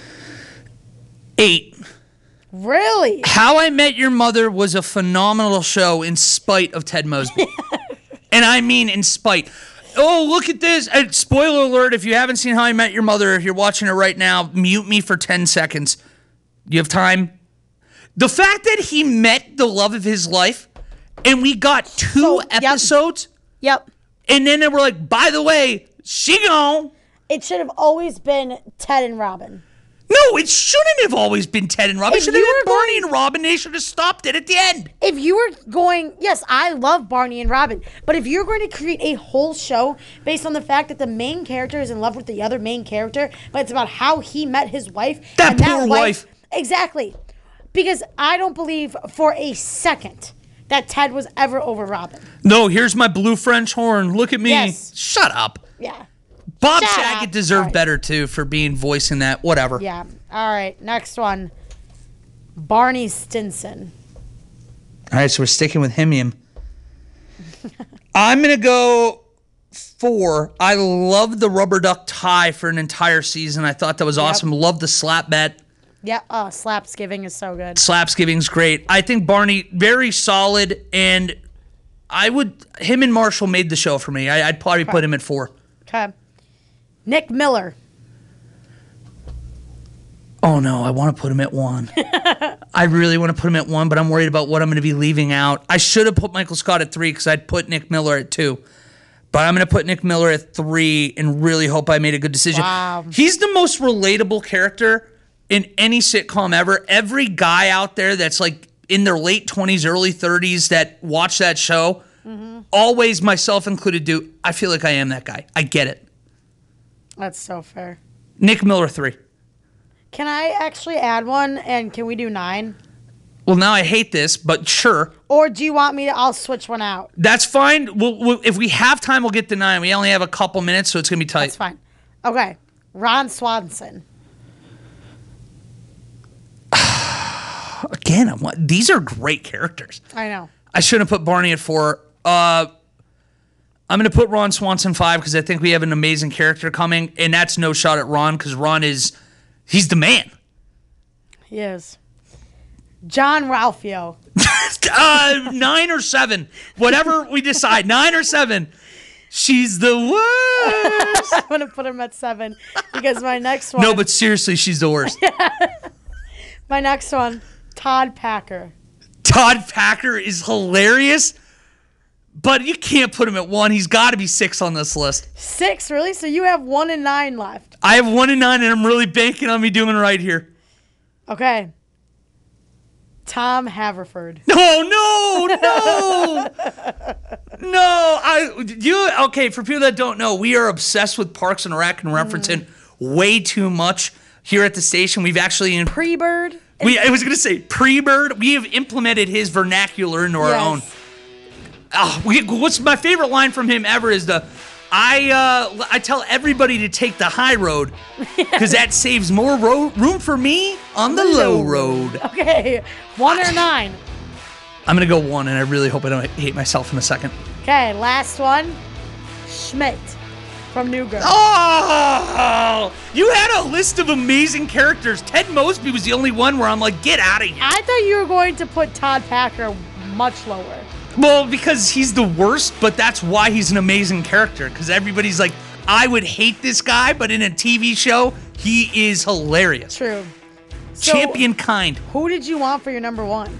8. Really? How I Met Your Mother was a phenomenal show in spite of Ted Mosby. And I mean in spite. Oh, look at this. Spoiler alert, if you haven't seen How I Met Your Mother, if you're watching it right now, mute me for 10 seconds. You have time? The fact that he met the love of his life, and we got 2 episodes. Yep. And then they were like, by the way, she gone. It should have always been Ted and Robin. No, it shouldn't have always been Ted and Robin. It should have been Barney and Robin. They should have stopped it at the end. If you were going, yes, I love Barney and Robin, but if you're going to create a whole show based on the fact that the main character is in love with the other main character, but it's about how he met his wife. That poor wife. Exactly. Because I don't believe for a second that Ted was ever over Robin. No, here's my blue French horn. Look at me. Yes. Shut up. Yeah. Bob Saget deserved better, too, for being voicing that. Whatever. Yeah. All right. Next one. Barney Stinson. All right, so we're sticking with him. I'm going to go 4. I love the rubber duck tie for an entire season. I thought that was awesome. Love the slap bet. Yeah. Oh, Slapsgiving is so good. Slapsgiving's great. I think Barney, very solid, and him and Marshall made the show for me. I'd probably put him at 4. Okay. Nick Miller. Oh, no, I want to put him at 1. I really want to put him at 1, but I'm worried about what I'm going to be leaving out. I should have put Michael Scott at 3 because I'd put Nick Miller at 2. But I'm going to put Nick Miller at 3 and really hope I made a good decision. Wow. He's the most relatable character in any sitcom ever. Every guy out there that's like in their late 20s, early 30s that watch that show, always, myself included, I feel like I am that guy. I get it. That's so fair. Nick Miller, 3. Can I actually add one, and can we do 9? Well, now I hate this, but sure. Or do you want me to? I'll switch one out. That's fine. We'll, if we have time, we'll get to 9. We only have a couple minutes, so it's going to be tight. That's fine. Okay. Ron Swanson. Again, these are great characters. I know. I shouldn't have put Barney at 4. I'm I'm going to put Ron Swanson 5 because I think we have an amazing character coming, and that's no shot at Ron because Ron he's the man. He is. John Ralphio. 9 or 7. Whatever we decide, 9 or 7. She's the worst. I'm going to put him at 7 because my next one. No, but seriously, she's the worst. My next one, Todd Packer. Todd Packer is hilarious, but you can't put him at 1. He's got to be 6 on this list. 6, really? So you have 1 and 9 left. I have 1 and 9, and I'm really banking on me doing right here. Okay. Tom Haverford. No. Okay, for people that don't know, we are obsessed with Parks and Rec and referencing way too much here at the station. We've actually... Pre-Bird? I was going to say pre-Bird. We have implemented his vernacular into our own. What's my favorite line from him ever is I tell everybody to take the high road because that saves more room for me on the low road. Okay, 1 or 9? I'm going to go 1, and I really hope I don't hate myself in a second. Okay, last one. Schmidt from New Girl. Oh! You had a list of amazing characters. Ted Mosby was the only one where I'm like, get out of here. I thought you were going to put Todd Packer much lower. Well, because he's the worst, but that's why he's an amazing character. Because everybody's like, I would hate this guy, but in a TV show, he is hilarious. True. So, Champion kind. Who did you want for your number 1?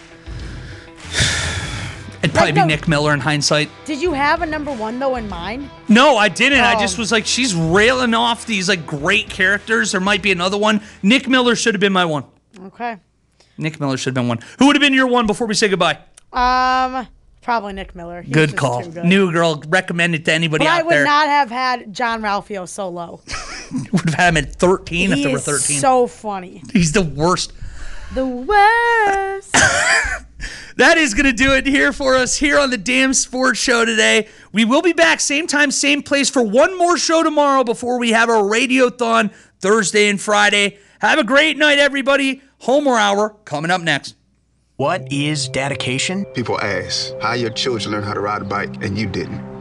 It'd probably be Nick Miller in hindsight. Did you have a number 1, though, in mind? No, I didn't. I just was like, she's railing off these like great characters. There might be another one. Nick Miller should have been my 1. Okay. Nick Miller should have been 1. Who would have been your 1 before we say goodbye? Probably Nick Miller. He's good call. Good. New Girl. Recommend it to anybody out there. I would not have had John Ralphio so low. Would have had him at 13 if there were 13. He's so funny. He's the worst. The worst. That is going to do it here for us here on the Damn Sports Show today. We will be back same time, same place for one more show tomorrow before we have our Radiothon Thursday and Friday. Have a great night, everybody. Homer Hour coming up next. What is dedication? People ask, how your children learn how to ride a bike and you didn't?